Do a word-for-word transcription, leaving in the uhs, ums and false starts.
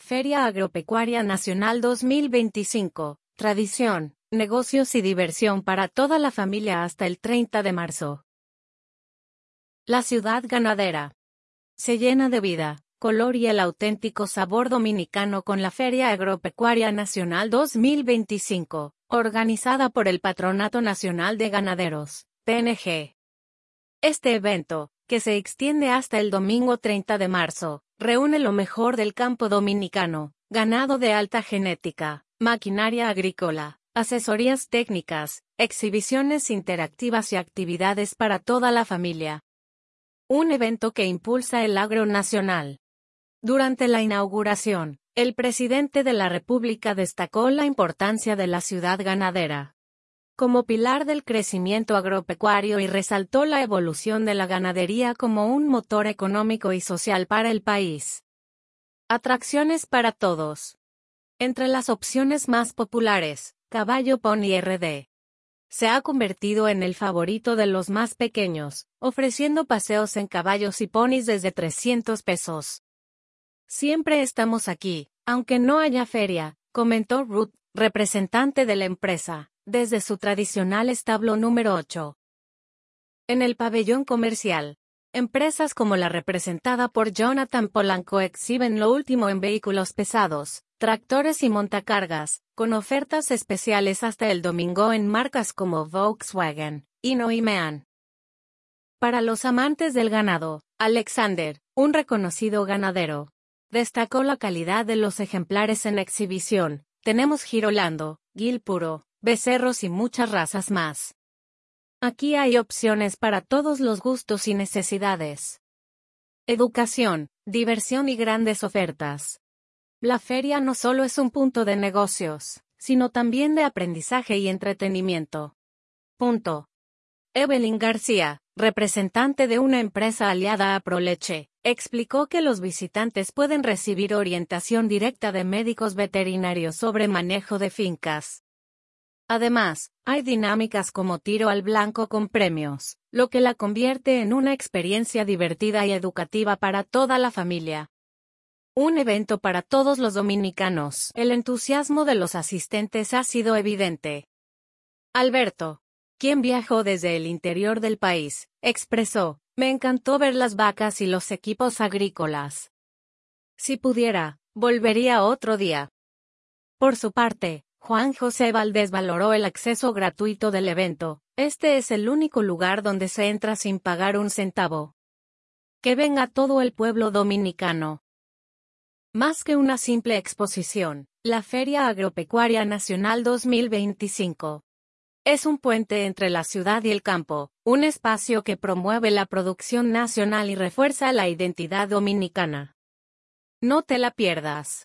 Feria Agropecuaria Nacional dos mil veinticinco. Tradición, negocios y diversión para toda la familia hasta el treinta de marzo. La ciudad ganadera se llena de vida, color y el auténtico sabor dominicano con la Feria Agropecuaria Nacional dos mil veinticinco, organizada por el Patronato Nacional de Ganaderos, P N G. Este evento, que se extiende hasta el domingo treinta de marzo, reúne lo mejor del campo dominicano, ganado de alta genética, maquinaria agrícola, asesorías técnicas, exhibiciones interactivas y actividades para toda la familia. Un evento que impulsa el agro nacional. Durante la inauguración, el presidente de la República destacó la importancia de la ciudad ganadera como pilar del crecimiento agropecuario y resaltó la evolución de la ganadería como un motor económico y social para el país. Atracciones para todos. Entre las opciones más populares, Caballo Pony R D se ha convertido en el favorito de los más pequeños, ofreciendo paseos en caballos y ponis desde trescientos pesos. Siempre estamos aquí, aunque no haya feria, comentó Ruth, representante de la empresa, desde su tradicional establo número ocho. En el pabellón comercial, empresas como la representada por Jonathan Polanco exhiben lo último en vehículos pesados, tractores y montacargas, con ofertas especiales hasta el domingo en marcas como Volkswagen, Hino y Mean. Para los amantes del ganado, Alexander, un reconocido ganadero, destacó la calidad de los ejemplares en exhibición. Tenemos Girolando, Gil puro, becerros y muchas razas más. Aquí hay opciones para todos los gustos y necesidades. Educación, diversión y grandes ofertas. La feria no solo es un punto de negocios, sino también de aprendizaje y entretenimiento. Punto. Evelyn García, representante de una empresa aliada a Proleche, explicó que los visitantes pueden recibir orientación directa de médicos veterinarios sobre manejo de fincas. Además, hay dinámicas como tiro al blanco con premios, lo que la convierte en una experiencia divertida y educativa para toda la familia. Un evento para todos los dominicanos. El entusiasmo de los asistentes ha sido evidente. Alberto, quien viajó desde el interior del país, expresó: me encantó ver las vacas y los equipos agrícolas. Si pudiera, volvería otro día. Por su parte, Juan José Valdés valoró el acceso gratuito del evento. Este es el único lugar donde se entra sin pagar un centavo. Que venga todo el pueblo dominicano. Más que una simple exposición, la Feria Agropecuaria Nacional dos mil veinticinco es un puente entre la ciudad y el campo, un espacio que promueve la producción nacional y refuerza la identidad dominicana. No te la pierdas.